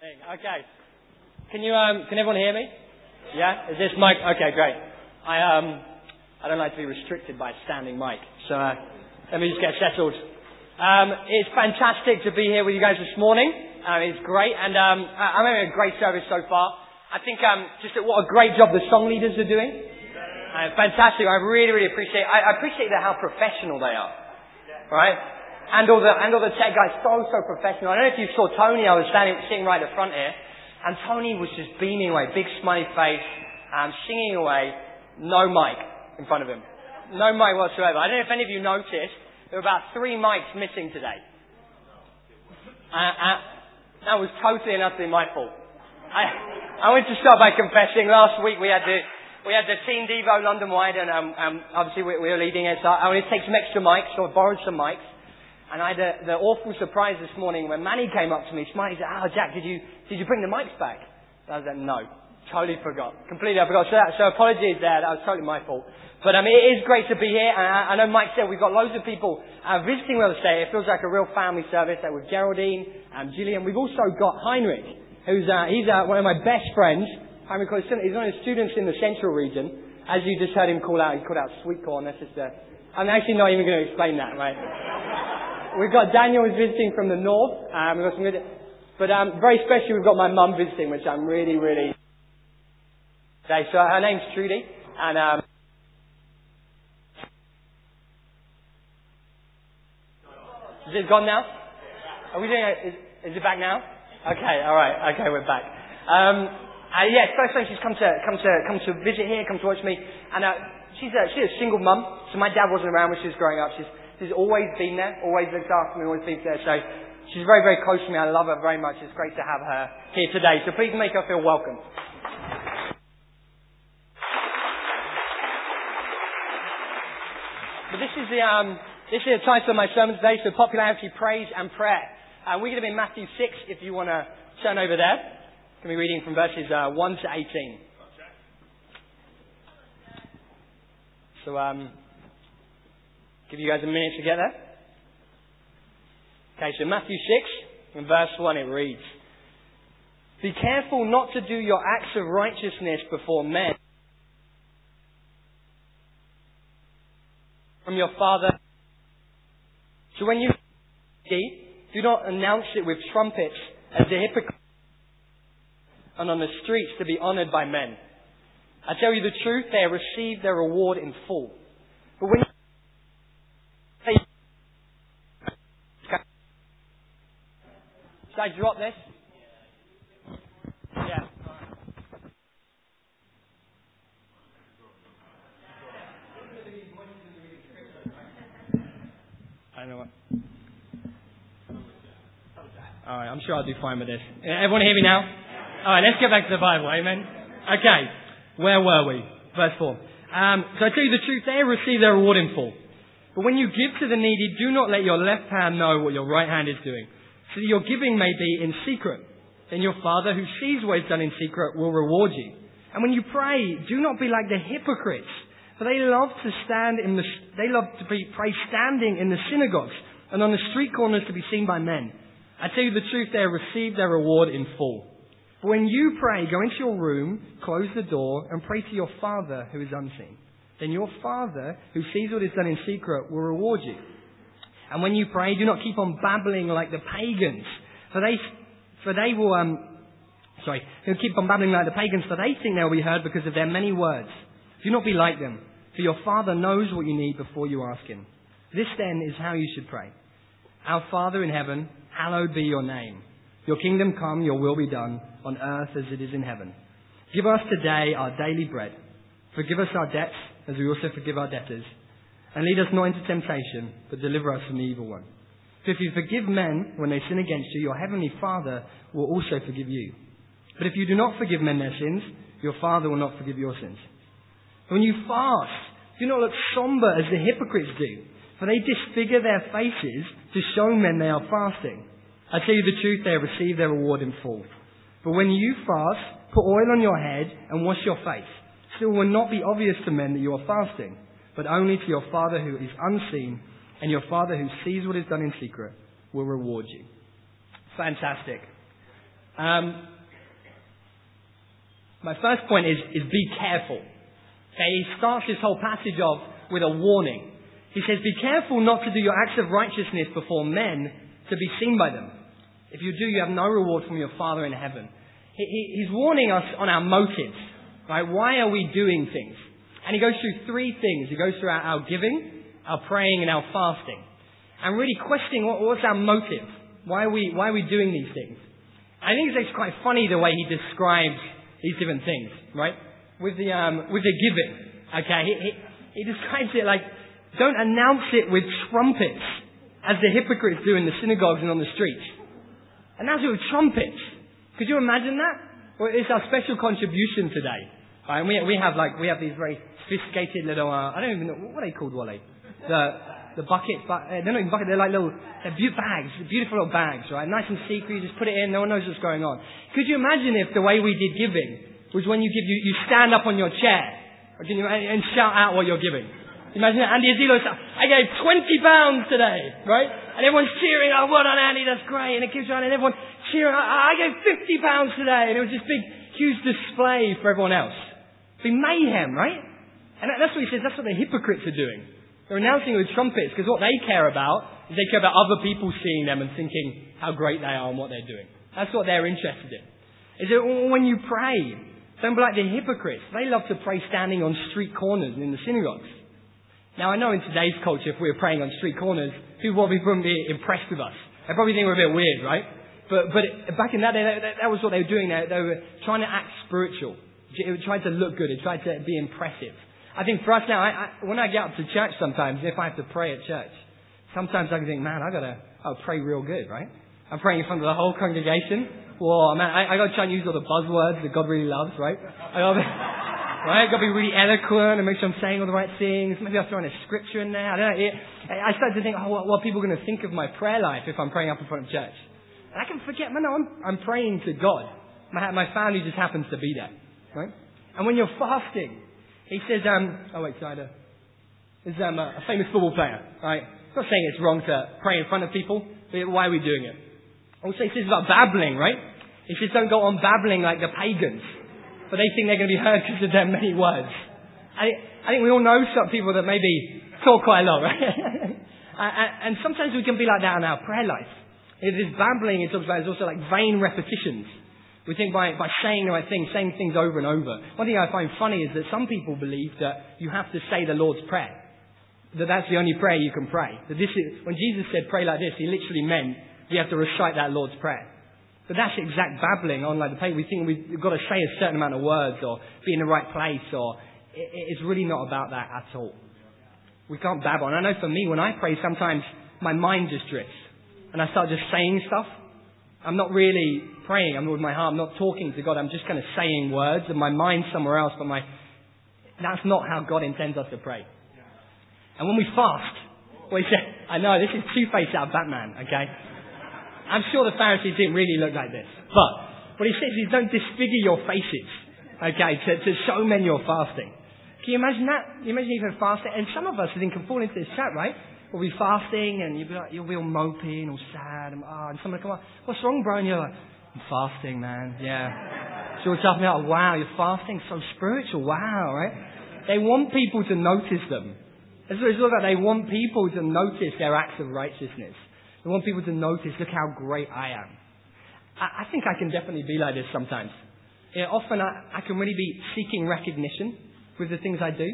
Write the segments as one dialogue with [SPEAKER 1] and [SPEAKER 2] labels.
[SPEAKER 1] Okay. Can everyone hear me? Yeah? Is this mic? Okay, great. I don't like to be restricted by a standing mic, so let me just get settled. It's fantastic to be here with you guys this morning. It's great, and I'm having a great service so far. I think what a great job the song leaders are doing. Fantastic. I really, really appreciate. I appreciate how professional they are, right? And all the tech guys, so professional. I don't know if you saw Tony. I was sitting right at the front here, and Tony was just beaming away, big smiley face, singing away, no mic in front of him, no mic whatsoever. I don't know if any of you noticed, there were about 3 mics missing today. That was totally and utterly my fault. I want to start by confessing. Last week we had the Teen Devo London wide, and obviously we were leading it. So I wanted to take some extra mics, so I borrowed some mics. And I had the awful surprise this morning when Manny came up to me, smiling, said, Jack, did you bring the mics back? I was like, no, totally forgot. Completely I forgot. So apologies there, that was totally my fault. But it is great to be here, and I know Mike said we've got loads of people visiting with us today. It feels like a real family service with Geraldine and Gillian. We've also got Heinrich, who's he's one of my best friends. Heinrich, he's one of the students in the central region. As you just heard him call out, he called out sweet corn. That's just I'm actually not even going to explain that, right? We've got Daniel who's visiting from the north. We've got some good, but very special. We've got my mum visiting, which I'm really, really. Okay, so her name's Trudy, and is it gone now? Are we doing it? Is it back now? Okay, all right. Okay, we're back. Yes, first time she's come to visit here, come to watch me, and she's a single mum. So my dad wasn't around when she was growing up. She's always been there, always looked after me, always been there. So she's very, very close to me. I love her very much. It's great to have her here today. So please make her feel welcome. But this is the title of my sermon today. So popularity, praise, and prayer. We're going to be in Matthew 6. If you want to turn over there, I'm going to be reading from verses 1 to 18. So give you guys a minute to get there. Okay, so Matthew 6, in verse 1 it reads, "Be careful not to do your acts of righteousness before men from your Father. So when you do not announce it with trumpets as the hypocrites and on the streets to be honoured by men. I tell you the truth, they have received their reward in full. But when should I drop this? Yeah. I know what. Alright, I'm sure I'll do fine with this. Everyone hear me now? Alright, let's get back to the Bible, amen? Okay, where were we? Verse 4. So I tell you the truth, they receive their reward in full. But when you give to the needy, do not let your left hand know what your right hand is doing, so that your giving may be in secret. Then your Father who sees what is done in secret will reward you. And when you pray, do not be like the hypocrites, for they love to pray standing in the synagogues and on the street corners to be seen by men. I tell you the truth, they have received their reward in full. But when you pray, go into your room, close the door, and pray to your Father who is unseen. Then your Father who sees what is done in secret will reward you. And when you pray, do not keep on babbling like the pagans, for they keep on babbling like the pagans, for they think they will be heard because of their many words. Do not be like them, for your Father knows what you need before you ask Him. This then is how you should pray. Our Father in heaven, hallowed be your name. Your kingdom come, your will be done, on earth as it is in heaven. Give us today our daily bread. Forgive us our debts, as we also forgive our debtors. And lead us not into temptation, but deliver us from the evil one. For if you forgive men when they sin against you, your heavenly Father will also forgive you. But if you do not forgive men their sins, your Father will not forgive your sins. When you fast, do not look somber as the hypocrites do, for they disfigure their faces to show men they are fasting. I tell you the truth, they have received their reward in full. But when you fast, put oil on your head and wash your face. So it will not be obvious to men that you are fasting, but only to your Father who is unseen, and your Father who sees what is done in secret will reward you. Fantastic. My first point is be careful. Okay, he starts this whole passage off with a warning. He says, be careful not to do your acts of righteousness before men to be seen by them. If you do, you have no reward from your Father in heaven. He's warning us on our motives. Right? Why are we doing things? And he goes through three things. He goes through our giving, our praying, and our fasting. And really questioning what's our motive? Why are we doing these things? I think it's quite funny the way he describes these different things, right? With the giving, okay? He describes it like, don't announce it with trumpets, as the hypocrites do in the synagogues and on the streets. Announce it with trumpets. Could you imagine that? Well, it's our special contribution today. Right? And we have these very sophisticated little, I don't even know, what are they called, Wally? The buckets, but they're not even buckets, they're like they're bags, beautiful little bags, right? Nice and secret, you just put it in, no one knows what's going on. Could you imagine if the way we did giving was when you give, you stand up on your chair, and shout out what you're giving? Imagine that. Andy Azilo said, I gave £20 today, right? And everyone's cheering, oh, well done, Andy, that's great. And it keeps on, and everyone cheering, I gave £50 today. And it was this big, huge display for everyone else. It'd be mayhem, right? And that's what he says, that's what the hypocrites are doing. They're announcing with trumpets, because what they care about is they care about other people seeing them and thinking how great they are and what they're doing. That's what they're interested in. Is that when you pray, don't be like the hypocrites. They love to pray standing on street corners and in the synagogues. Now, I know in today's culture, if we were praying on street corners, people probably wouldn't be impressed with us. They probably think we're a bit weird, right? But back in that day, that was what they were doing. They were trying to act spiritual. It tried to look good. It tried to be impressive. I think for us now, when I get up to church sometimes, if I have to pray at church, sometimes I can think, man, I'll pray real good, right? I'm praying in front of the whole congregation. Whoa, man, I got to try and use all the buzzwords that God really loves, right? Right? Got to be really eloquent and make sure I'm saying all the right things. Maybe I'll throw in a scripture in there. I don't know. I started to think, what are people going to think of my prayer life if I'm praying up in front of church? And I can forget, man, no, I'm praying to God. My family just happens to be there, right? And when you're fasting, he says, there's a famous football player, right? I'm not saying it's wrong to pray in front of people, but why are we doing it? Also, he says about babbling, right? He says don't go on babbling like the pagans. But they think they're going to be heard because of their many words. I think we all know some people that maybe talk quite a lot, right? and sometimes we can be like that in our prayer life. If this babbling it talks about is also like vain repetitions. We think by saying the right things, saying things over and over. One thing I find funny is that some people believe that you have to say the Lord's Prayer. That's the only prayer you can pray. That when Jesus said pray like this, he literally meant you have to recite that Lord's Prayer. But that's exact babbling on like the paper. We think we've got to say a certain amount of words or be in the right place, or it's really not about that at all. We can't babble. And I know for me, when I pray, sometimes my mind just drifts and I start just saying stuff. I'm not really praying. I'm with my heart. I'm not talking to God. I'm just kind of saying words and my mind's somewhere else. But that's not how God intends us to pray. And when we fast, well, he said, I know this is Two-Face out of Batman, okay? I'm sure the Pharisees didn't really look like this. But what he says is don't disfigure your faces, okay, to show men you're fasting. Can you imagine that? You imagine even fasting? And some of us, I think, can fall into this trap, right? We'll be fasting and you'll be all mopey and all sad. And someone will come up, what's wrong, bro? And you're like, I'm fasting, man. Yeah. So what's up? And you're like, wow, you're fasting? So spiritual. Wow, right? They want people to notice them. That's what it's all about. They want people to notice their acts of righteousness. They want people to notice, look how great I am. I think I can definitely be like this sometimes. Often I can really be seeking recognition with the things I do.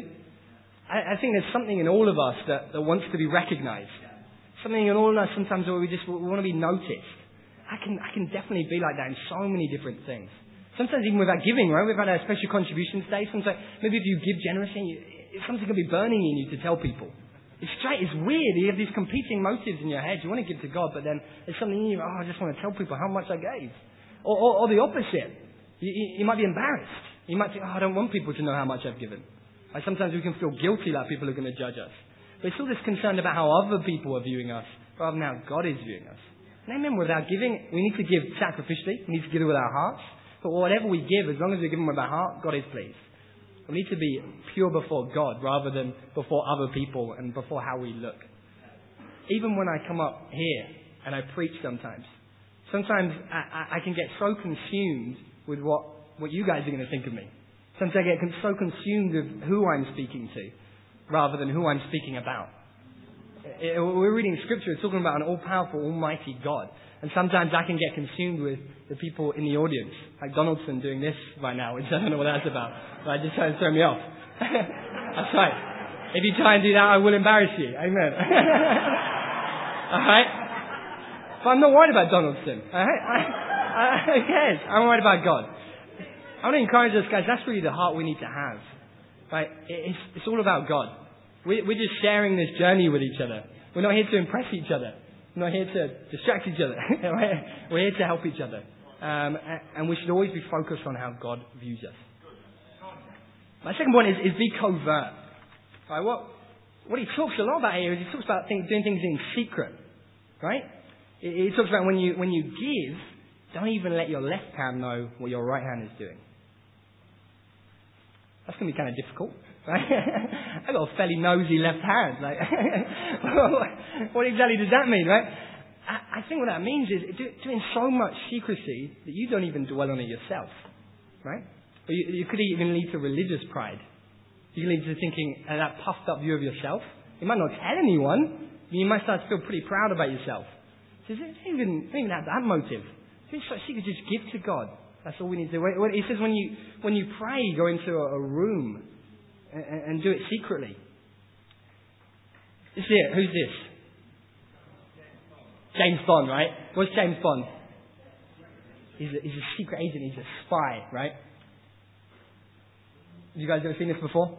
[SPEAKER 1] I think there's something in all of us that wants to be recognized. Something in all of us sometimes where we want to be noticed. I can definitely be like that in so many different things. Sometimes even without giving, right? We've had a special contributions day. Sometimes maybe if you give generously, something can be burning in you to tell people. It's weird. You have these competing motives in your head. You want to give to God, but then there's something in you, I just want to tell people how much I gave. Or the opposite. You might be embarrassed. You might think, I don't want people to know how much I've given. Like sometimes we can feel guilty like people are going to judge us. But it's all this concern about how other people are viewing us, rather than how God is viewing us. And amen, without giving, we need to give sacrificially. We need to give it with our hearts. But whatever we give, as long as we give them with our heart, God is pleased. We need to be pure before God rather than before other people and before how we look. Even when I come up here and I preach sometimes Sometimes I can get so consumed with what you guys are going to think of me. Sometimes I get so consumed with who I'm speaking to rather than who I'm speaking about. We're reading Scripture, it's talking about an all-powerful, almighty God. And sometimes I can get consumed with the people in the audience, like Donaldson doing this right now, which I don't know what that's about. But just trying to throw me off. That's right. If you try and do that, I will embarrass you. Amen. Alright? But I'm not worried about Donaldson. Alright? Who cares? I'm worried about God. I want to encourage us, guys, that's really the heart we need to have. Right? It's all about God. We're just sharing this journey with each other. We're not here to impress each other. We're not here to distract each other. We're here to help each other. And we should always be focused on how God views us. My second point is be covert. Right? What he talks a lot about here is he talks about doing things in secret. Right? He talks about when you give, don't even let your left hand know what your right hand is doing. That's going to be kind of difficult. Right? I've got a fairly nosy left hand. Like, what exactly does that mean, right? I think what that means is doing so much secrecy that you don't even dwell on it yourself, right? Or you could even lead to religious pride. You can lead to thinking that puffed up view of yourself. You might not tell anyone, but you might start to feel pretty proud about yourself. So don't even have that motive. Doing such secret, just give to God. That's all we need to do. He says when you pray, go into a room and do it secretly. This is it. Who's this? James Bond, right? What's James Bond? He's a secret agent. He's a spy, right? Have you guys ever seen this before?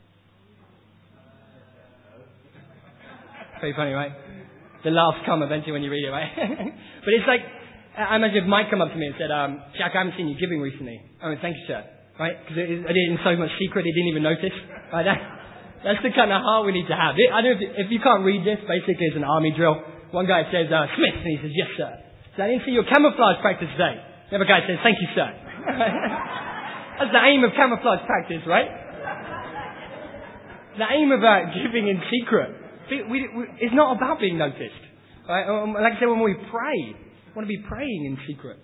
[SPEAKER 1] Very funny, right? The laughs come eventually when you read it, right? But it's like, I imagine if Mike come up to me and said, Jack, I haven't seen you giving recently. Oh, thank you, sir. Right? Because I did it in so much secret, he didn't even notice. Right? That's the kind of heart we need to have. I don't know if you can't read this, basically it's an army drill. One guy says, Smith, and he says, yes, sir. So I didn't see your camouflage practice today. The other guy says, thank you, sir. That's the aim of camouflage practice, right? The aim of giving in secret. It's not about being noticed. Right? Like I said, when we pray, we want to be praying in secret.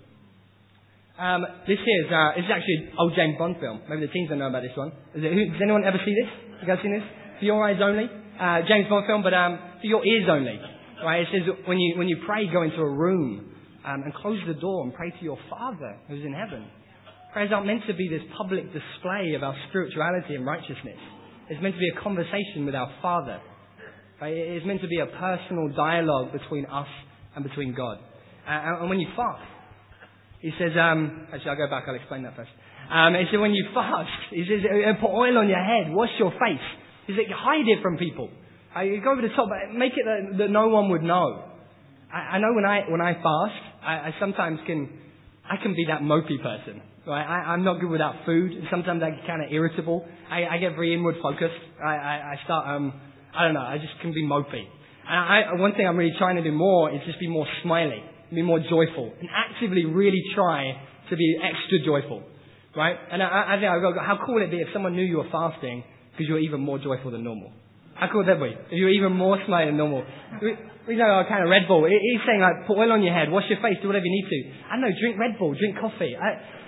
[SPEAKER 1] This is actually an old James Bond film. Maybe the teens don't know about this one. Does anyone ever see this? You guys seen this? For your eyes only? James Bond film, but for your ears only. Right? It says when you pray, go into a room and close the door and pray to your Father who's in heaven. Prayers aren't meant to be this public display of our spirituality and righteousness. It's meant to be a conversation with our Father. Right? It's meant to be a personal dialogue between us and between God. And when you fast, he says, actually I'll go back, I'll explain that first. He said when you fast, he says, put oil on your head, wash your face. He said, hide it from people. You go over the top, but make it that no one would know. I know when I fast, I sometimes can be that mopey person. Right? I'm not good without food. Sometimes I get kind of irritable. I get very inward focused. I start, I don't know, I just can be mopey. And one thing I'm really trying to do more is just be more smiley. Be more joyful and actively really try to be extra joyful, right? And I think how cool would it be if someone knew you were fasting because you were even more joyful than normal? How cool would that be? If you were even more smiley than normal. We know kind of Red Bull. He's saying like put oil on your head, wash your face, do whatever you need to. I don't know, drink Red Bull, drink coffee.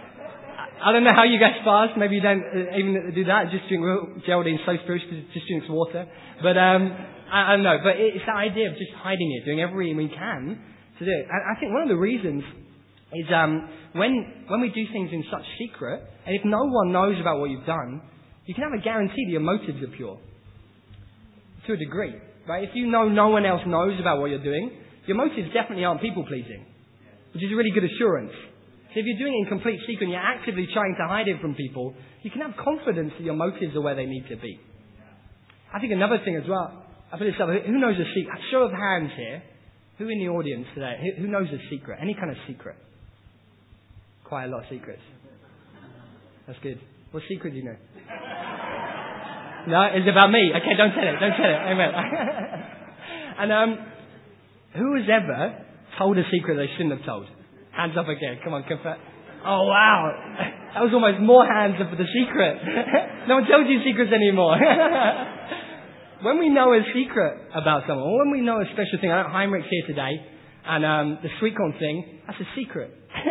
[SPEAKER 1] I don't know how you guys fast. Maybe you don't even do that. Just drink Geraldine so spiritual, just drinks water. But I don't know. But it's that idea of just hiding it, doing everything we can to do it. And I think one of the reasons is when we do things in such secret, and if no one knows about what you've done, you can have a guarantee that your motives are pure. To a degree. Right? If you know no one else knows about what you're doing, your motives definitely aren't people-pleasing. Which is a really good assurance. So if you're doing it in complete secret and you're actively trying to hide it from people, you can have confidence that your motives are where they need to be. I think another thing as well, I put this up, who knows a secret? Show of hands here. Who in the audience today, who knows a secret? Any kind of secret? Quite a lot of secrets. That's good. What secret do you know? No, it's about me. Okay, don't tell it. Amen. And who has ever told a secret they shouldn't have told? Hands up again. Come on, confess. Oh, wow. That was almost more hands up for the secret. No one tells you secrets anymore. When we know a secret about someone, or when we know a special thing, I know Heinrich's here today. And the sweet corn thing, that's a secret.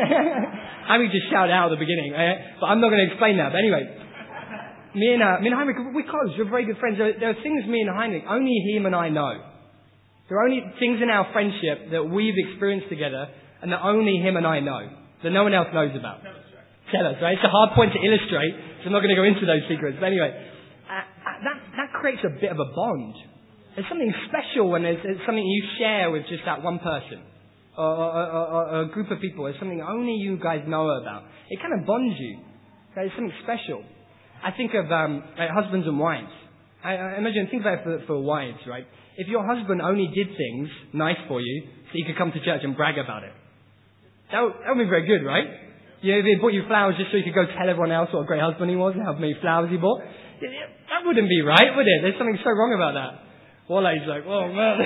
[SPEAKER 1] I mean, just shout it out at the beginning, but I'm not going to explain that. But anyway, me and Heinrich, we're close. We're very good friends. There are things me and Heinrich, only him and I know. There are only things in our friendship that we've experienced together and that only him and I know, that no one else knows about. Tell us, right? It's a hard point to illustrate, so I'm not going to go into those secrets. But anyway, that creates a bit of a bond. There's something special when there's something you share with just that one person or a group of people. There's something only you guys know about. It kind of bonds you. There's something special. I think of like husbands and wives. I imagine, think about it for wives, right? If your husband only did things nice for you so you could come to church and brag about it, that would be very good, right? You know, if he bought you flowers just so you could go tell everyone else what a great husband he was and how many flowers he bought, that wouldn't be right, would it? There's something so wrong about that. Wally's like, oh man.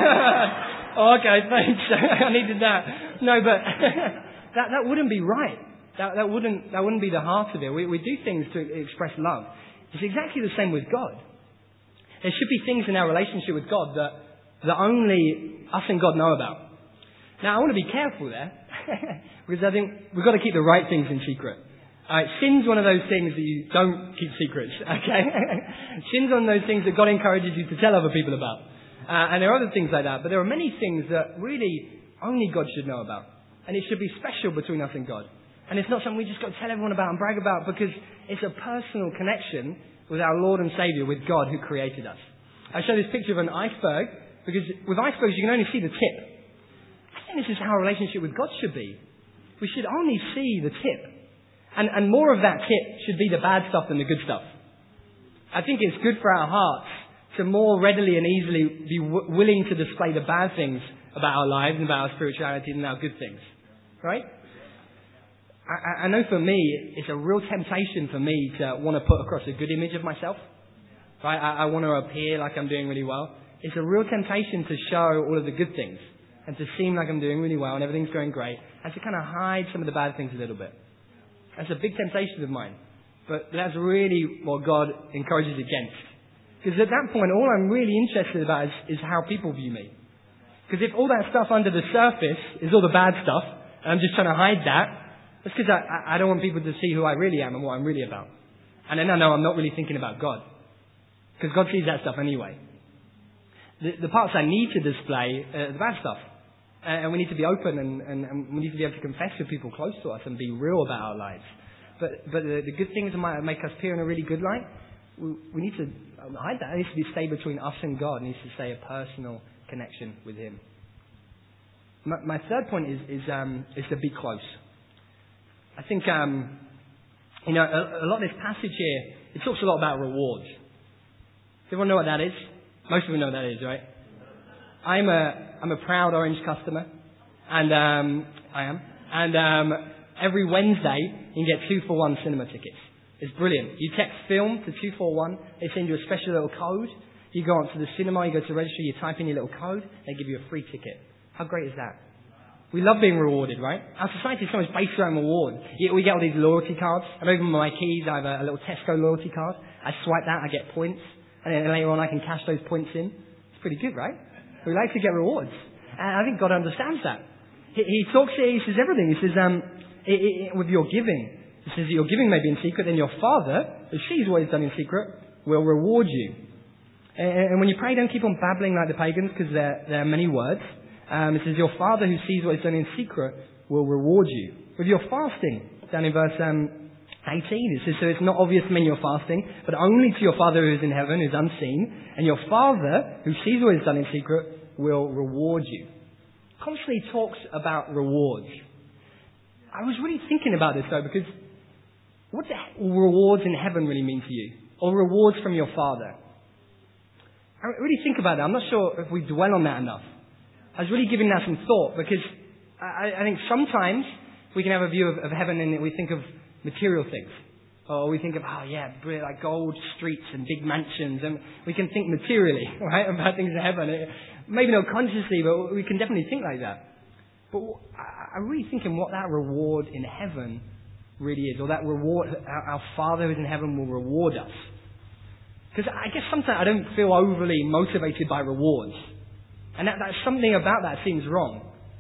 [SPEAKER 1] Oh, okay, thanks. I needed that. No, but that wouldn't be right. That wouldn't be the heart of it. We do things to express love. It's exactly the same with God. There should be things in our relationship with God that only us and God know about. Now, I want to be careful there, because I think we've got to keep the right things in secret. Sin's one of those things that you don't keep secrets, okay? Sin's one of those things that God encourages you to tell other people about. And there are other things like that, but there are many things that really only God should know about. And it should be special between us and God. And it's not something we just got to tell everyone about and brag about, because it's a personal connection with our Lord and Saviour, with God who created us. I show this picture of an iceberg, because with icebergs you can only see the tip. I think this is how our relationship with God should be. We should only see the tip. And more of that tip should be the bad stuff than the good stuff. I think it's good for our hearts to more readily and easily be willing to display the bad things about our lives and about our spirituality than our good things. Right? I know for me, it's a real temptation for me to want to put across a good image of myself. Right? I want to appear like I'm doing really well. It's a real temptation to show all of the good things and to seem like I'm doing really well and everything's going great, and to kind of hide some of the bad things a little bit. That's a big temptation of mine. But that's really what God encourages against. Because at that point, all I'm really interested about is how people view me. Because if all that stuff under the surface is all the bad stuff, and I'm just trying to hide that, that's because I don't want people to see who I really am and what I'm really about. And then I know I'm not really thinking about God. Because God sees that stuff anyway. The parts I need to display are the bad stuff. And we need to be open and we need to be able to confess with people close to us and be real about our lives. But the good things that might make us appear in a really good light, we need to hide that. It needs to stay between us and God. It needs to stay a personal connection with Him. My third point is to be close. I think, a lot of this passage here, it talks a lot about rewards. Does everyone know what that is? Most of you know what that is, right? I'm a proud Orange customer, and I am. And every Wednesday you can get 2-for-1 cinema tickets. It's brilliant. You text film to 241. They send you a special little code. You go onto the cinema, you go to register, you type in your little code, they give you a free ticket. How great is that? We love being rewarded, right? Our society is so much based around rewards. We get all these loyalty cards. And over my keys, I have a little Tesco loyalty card. I swipe that, I get points. And then later on I can cash those points in. It's pretty good, right? We like to get rewards. And I think God understands that. He talks here, he says everything. He says, with your giving. He says that your giving may be in secret, then your Father, who sees what is done in secret, will reward you. And when you pray, don't keep on babbling like the pagans, because there are many words. It says, your Father who sees what is done in secret will reward you. With your fasting, down in verse 18, it says, so it's not obvious to men you're fasting, but only to your Father who is in heaven, who is unseen, and your Father who sees what is done in secret will reward you. Constantly talks about rewards. I was really thinking about this though, because what do rewards in heaven really mean to you? Or rewards from your Father? I really think about that. I'm not sure if we dwell on that enough. I was really giving that some thought, because I think sometimes we can have a view of heaven and we think of material things. Or we think of, like gold streets and big mansions, and we can think materially, right, about things in heaven. Maybe not consciously, but we can definitely think like that. But I'm really thinking what that reward in heaven really is, or that reward, our Father who's in heaven will reward us. Because I guess sometimes I don't feel overly motivated by rewards. And that's something about that seems wrong.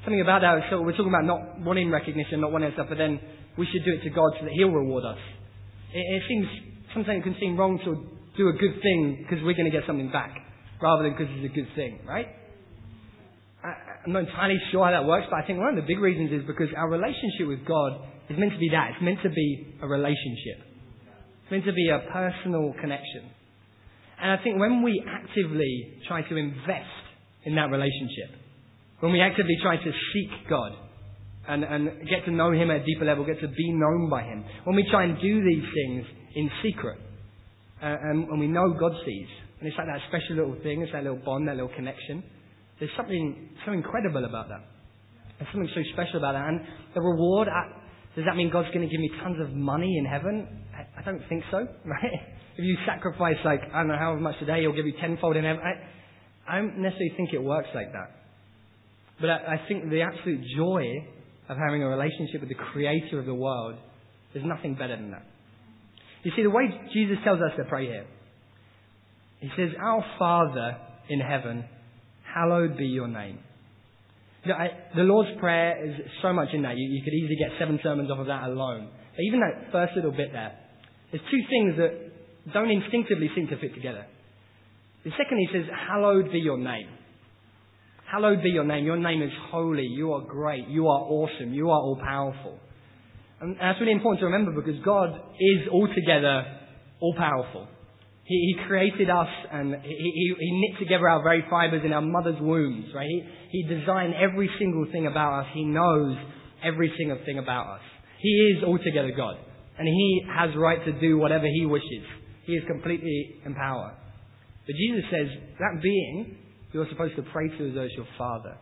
[SPEAKER 1] Something about that, so we're talking about not wanting recognition, not wanting stuff, but then we should do it to God so that He'll reward us. It seems, sometimes it can seem wrong to do a good thing because we're going to get something back, rather than because it's a good thing, right? I'm not entirely sure how that works, but I think one of the big reasons is because our relationship with God is meant to be that. It's meant to be a relationship. It's meant to be a personal connection. And I think when we actively try to invest in that relationship, when we actively try to seek God and get to know Him at a deeper level, get to be known by Him, when we try and do these things in secret, and when we know God sees, and it's like that special little thing, it's that little bond, that little connection, there's something so incredible about that. There's something so special about that. And the reward, does that mean God's going to give me tons of money in heaven? I don't think so, right? If you sacrifice I don't know how much today, He'll give you tenfold in heaven. I don't necessarily think it works like that. But I think the absolute joy of having a relationship with the Creator of the world, there's nothing better than that. You see, the way Jesus tells us to pray here, He says, "Our Father in heaven, hallowed be your name." The Lord's Prayer is so much in that. You could easily get 7 sermons off of that alone. But even that first little bit there's 2 things that don't instinctively seem to fit together. The second, He says, "Hallowed be your name." Hallowed be your name. Your name is holy. You are great. You are awesome. You are all powerful. And that's really important to remember because God is altogether all powerful. He created us and he knit together our very fibers in our mother's wombs, right? He designed every single thing about us. He knows every single thing about us. He is altogether God. And He has right to do whatever He wishes. He is completely in power. But Jesus says, that being, you're supposed to pray to as though it's your Father.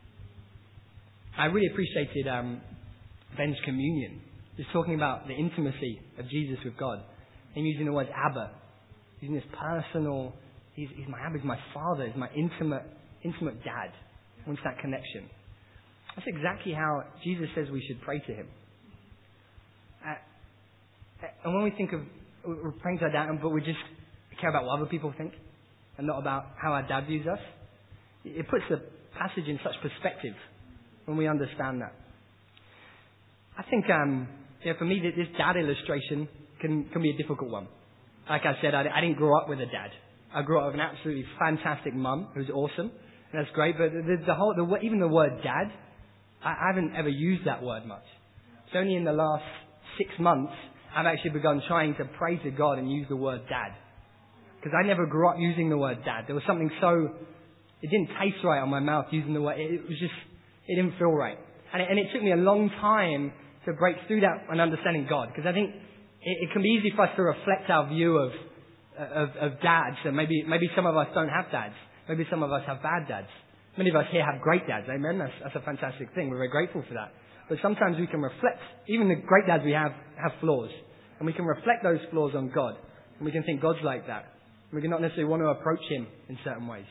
[SPEAKER 1] I really appreciated Ben's communion. He's talking about the intimacy of Jesus with God. Him using the word Abba. Using this personal, he's my Abba, He's my Father, He's my intimate dad. He wants that connection. That's exactly how Jesus says we should pray to Him. And when we think of, we're praying to our dad, but we just care about what other people think and not about how our dad views us, it puts the passage in such perspective when we understand that. I think, for me, this dad illustration can be a difficult one. Like I said, I didn't grow up with a dad. I grew up with an absolutely fantastic mum who's awesome, and that's great. But even the word dad, I haven't ever used that word much. It's only in the last 6 months I've actually begun trying to pray to God and use the word dad. Because I never grew up using the word dad. There was something it didn't taste right on my mouth using the word. It didn't feel right. And it took me a long time to break through that and understanding God. Because I think it can be easy for us to reflect our view of dads. And maybe some of us don't have dads. Maybe some of us have bad dads. Many of us here have great dads. Amen? That's a fantastic thing. We're very grateful for that. But sometimes we can reflect, even the great dads we have flaws. And we can reflect those flaws on God. And we can think God's like that. We can not necessarily want to approach Him in certain ways.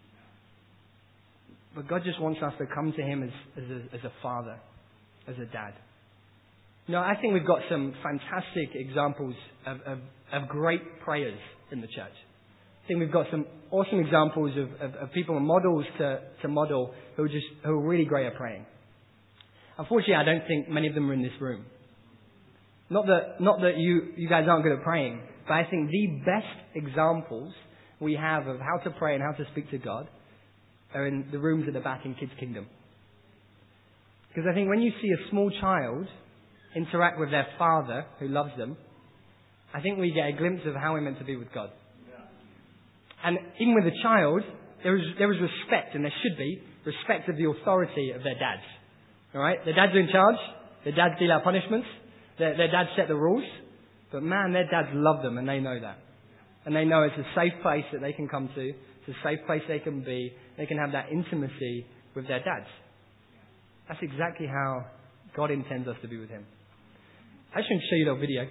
[SPEAKER 1] But God just wants us to come to Him as a father, as a dad. I think we've got some fantastic examples of great prayers in the church. I think we've got some awesome examples of people and models to model who are really great at praying. Unfortunately, I don't think many of them are in this room. Not that you guys aren't good at praying, but I think the best examples we have of how to pray and how to speak to God are in the rooms at the back in Kids Kingdom. Because I think when you see a small child interact with their father who loves them, I think we get a glimpse of how we're meant to be with God. And even with a child, there is respect, and there should be respect of the authority of their dads. All right? Their dads are in charge. Their dads deal out punishments. Their dads set the rules. But man, their dads love them, and they know that. And they know it's a safe place that they can come to. It's a safe place they can be. They can have that intimacy with their dads. That's exactly how God intends us to be with Him. I just want to show you a little video.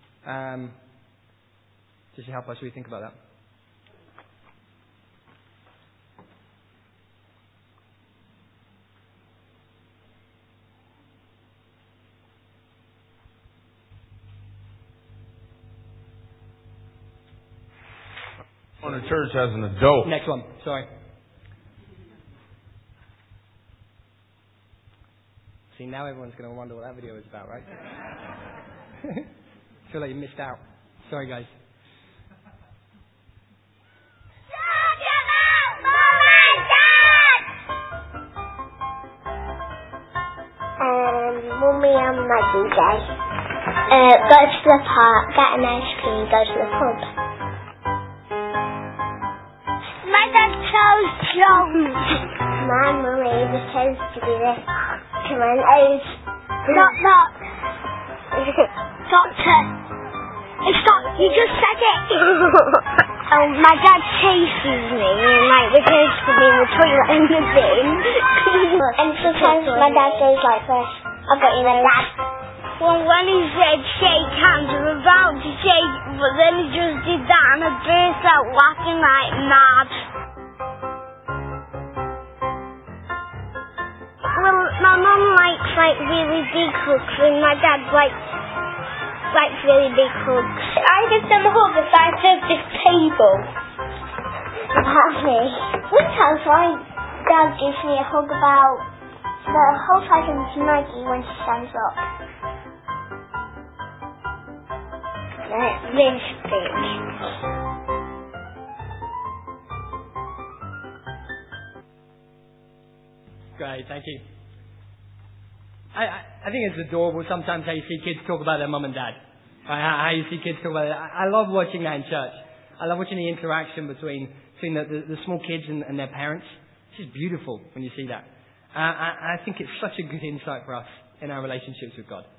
[SPEAKER 1] Just to help us really think about that.
[SPEAKER 2] On a church as an adult.
[SPEAKER 1] Next one. Sorry. now everyone's going to wonder what that video is about, right? Feel like you missed out. Sorry, guys.
[SPEAKER 3] Mummy and Maggie Day. Go to the park, get an ice cream, go to the pub. My dad tells jokes. My mummy pretends to be this to my nose. Knock. Doctor. Stop, you just said it. My dad chases me and pretends to be in the toilet in the bin. And sometimes my dad goes like this. I've got you there, Dad. Well, when he said shake hands, we were about to shake, but then he just did that and I burst out laughing like mad. Well, my mum likes really big hugs and my dad likes really big hugs. I give them a hug the size of this table. That's me. Sometimes my dad gives me a hug about the whole size of Maggie when she stands up. This big.
[SPEAKER 1] Great, thank you. I think it's adorable sometimes how you see kids talk about their mum and dad. How you see kids talk about it. I love watching that in church. I love watching the interaction between the small kids and their parents. It's just beautiful when you see that. I think it's such a good insight for us in our relationships with God.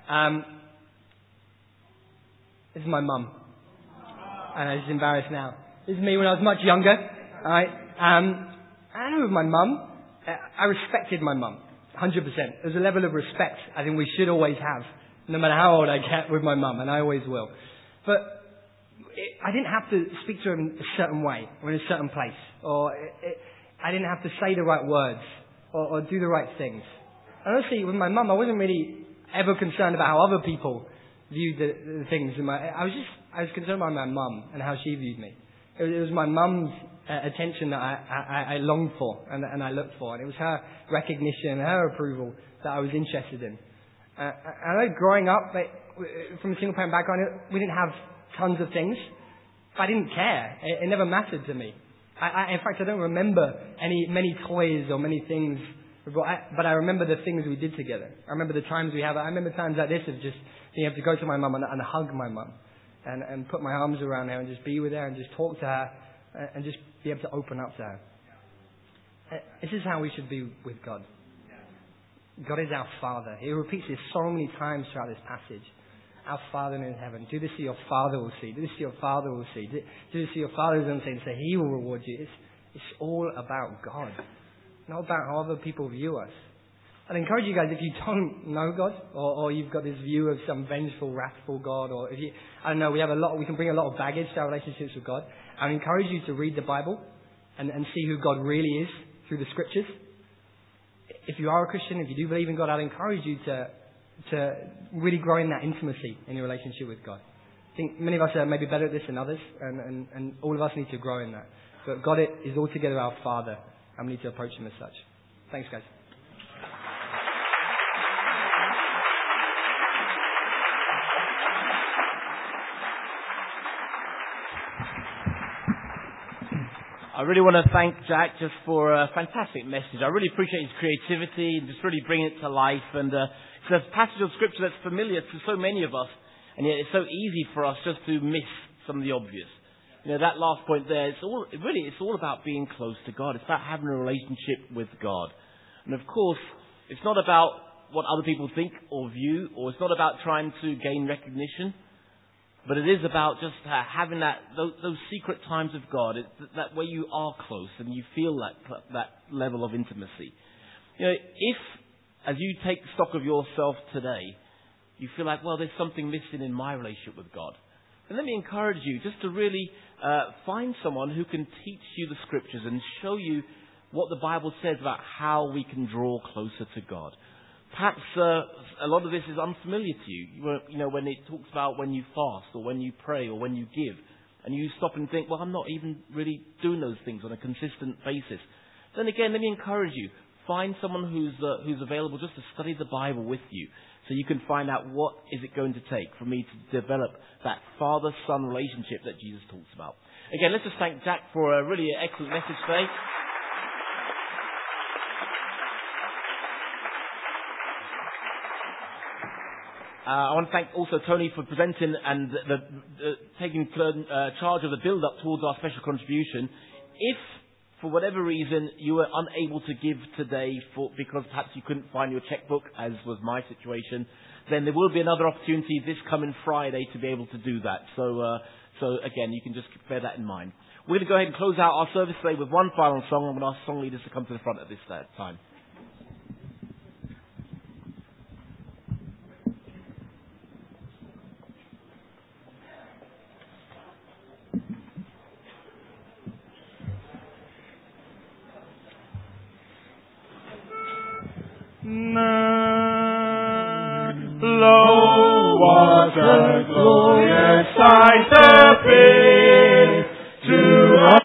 [SPEAKER 1] This is my mum. I know, she's embarrassed now. This is me when I was much younger. Alright. I know with my mum, I respected my mum. 100%. There's a level of respect I think we should always have, no matter how old I get with my mum, and I always will. But I didn't have to speak to her in a certain way, or in a certain place, or I didn't have to say the right words, or do the right things. And honestly, with my mum, I wasn't really ever concerned about how other people viewed the things. I was concerned about my mum and how she viewed me. It was my mum's attention that I longed for and I looked for. And it was her recognition, her approval that I was interested in. I know growing up, from a single parent background, we didn't have tons of things. I didn't care. It never mattered to me. In fact, I don't remember many toys or many things, but I remember the things we did together. I remember the times we had. I remember times like this of just being able to go to my mum and hug my mum and put my arms around her and just be with her and just talk to her and just be able to open up to her. This is how we should be with God. God is our Father. He repeats this so many times throughout this passage. Our Father in heaven. Do this so your Father will see. Do this so your Father will see. Do this so your Father is going to say, so He will reward you. It's all about God. Not about how other people view us. I'd encourage you guys, if you don't know God, or you've got this view of some vengeful, wrathful God, or if you, I don't know, we can bring a lot of baggage to our relationships with God. I'd encourage you to read the Bible and see who God really is through the Scriptures. If you are a Christian, if you do believe in God, I'd encourage you to really grow in that intimacy in your relationship with God. I think many of us are maybe better at this than others, and all of us need to grow in that. But God is altogether our Father, and we need to approach Him as such. Thanks, guys.
[SPEAKER 4] I really want to thank Jack just for a fantastic message. I really appreciate his creativity and just really bringing it to life. And it's a passage of Scripture that's familiar to so many of us, and yet it's so easy for us just to miss some of the obvious. You know, that last point there, it's all about being close to God. It's about having a relationship with God. And of course, it's not about what other people think or view, or it's not about trying to gain recognition. But it is about just having those secret times with God, that way you are close and you feel that level of intimacy. You know, if, as you take stock of yourself today, you feel like, well, there's something missing in my relationship with God, then let me encourage you just to really find someone who can teach you the Scriptures and show you what the Bible says about how we can draw closer to God. Perhaps a lot of this is unfamiliar to you. You know, when it talks about when you fast or when you pray or when you give, and you stop and think, well, I'm not even really doing those things on a consistent basis. Then again, let me encourage you. find someone who's available just to study the Bible with you, so you can find out what is it going to take for me to develop that father-son relationship that Jesus talks about. Again, let's just thank Jack for a really excellent message today. I want to thank also Tony for presenting and taking charge of the build-up towards our special contribution. If, for whatever reason, you were unable to give today because perhaps you couldn't find your checkbook, as was my situation, then there will be another opportunity this coming Friday to be able to do that. So again, you can just bear that in mind. We're going to go ahead and close out our service today with one final song. I'm going to ask song leaders to come to the front at this time.
[SPEAKER 2] Lo, what a glorious sight